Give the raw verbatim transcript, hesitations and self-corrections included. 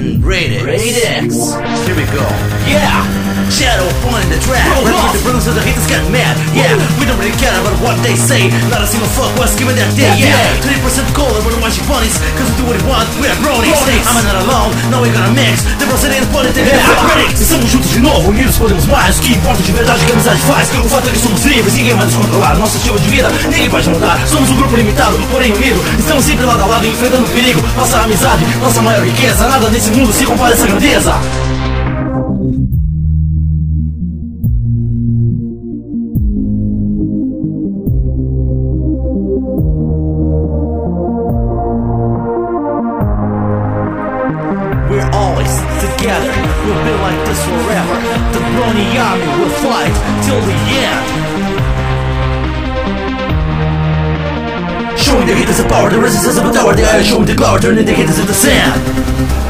and Rated Rated X. Here we go. Yeah. Shadow on the track. Roll Right off. with the bruise of the haters get mad. Yeah, we don't really care about what they say. Not a single fuck was given that day. That Yeah, day. twenty percent colder when we're watching bunnies. Cause we do what we want, we are bronies. Bronies. I'm not alone, now we're gonna mix. The Brazilian politics and the critics. Estamos juntos de novo, unidos podemos mais. O que importa de verdade que a amizade faz. O fato é que somos livres, ninguém vai nos controlar. Nosso estilo de vida, ninguém pode mudar. Somos um grupo limitado, porém unido. Estamos sempre lado a lado, enfrentando o perigo. Nossa amizade, nossa maior riqueza. Nada nesse mundo se compara a essa grandeza. We're always together, we've been like this forever. The Brony army will fight till the end. Showing the haters the power, the resistance of the tower. The iron showing the glory, turning the haters into sand.